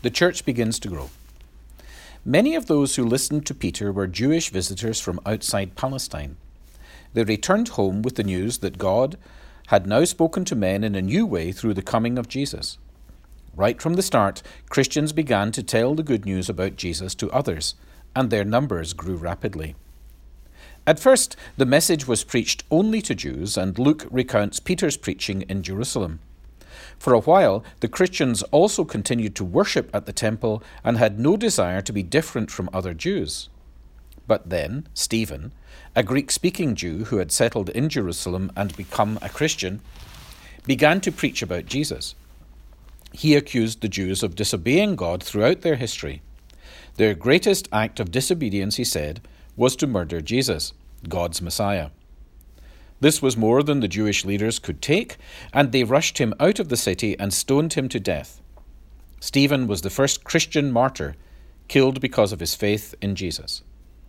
the church begins to grow. Many of those who listened to Peter were Jewish visitors from outside Palestine. They returned home with the news that God had now spoken to men in a new way through the coming of Jesus. Right from the start, Christians began to tell the good news about Jesus to others, and their numbers grew rapidly. At first, the message was preached only to Jews, and Luke recounts Peter's preaching in Jerusalem. For a while, the Christians also continued to worship at the temple and had no desire to be different from other Jews. But then, Stephen, a Greek-speaking Jew who had settled in Jerusalem and become a Christian, began to preach about Jesus. He accused the Jews of disobeying God throughout their history. Their greatest act of disobedience, he said, was to murder Jesus, God's Messiah. This was more than the Jewish leaders could take, and they rushed him out of the city and stoned him to death. Stephen was the first Christian martyr, killed because of his faith in Jesus.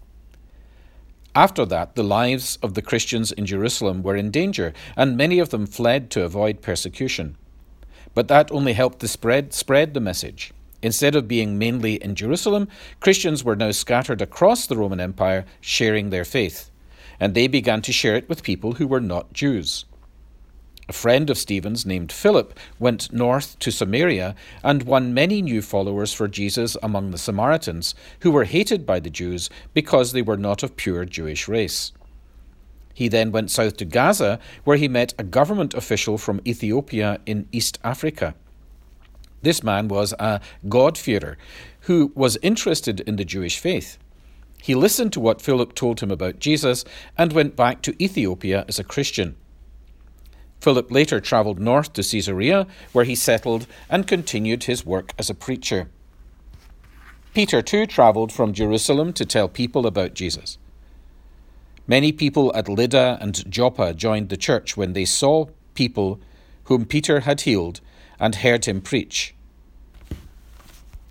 After that, the lives of the Christians in Jerusalem were in danger, and many of them fled to avoid persecution. But that only helped to spread the message. Instead of being mainly in Jerusalem, Christians were now scattered across the Roman Empire, sharing their faith, and they began to share it with people who were not Jews. A friend of Stephen's named Philip went north to Samaria and won many new followers for Jesus among the Samaritans, who were hated by the Jews because they were not of pure Jewish race. He then went south to Gaza, where he met a government official from Ethiopia in East Africa. This man was a God-fearer who was interested in the Jewish faith. He listened to what Philip told him about Jesus and went back to Ethiopia as a Christian. Philip later travelled north to Caesarea, where he settled and continued his work as a preacher. Peter too travelled from Jerusalem to tell people about Jesus. Many people at Lydda and Joppa joined the church when they saw people whom Peter had healed and heard him preach.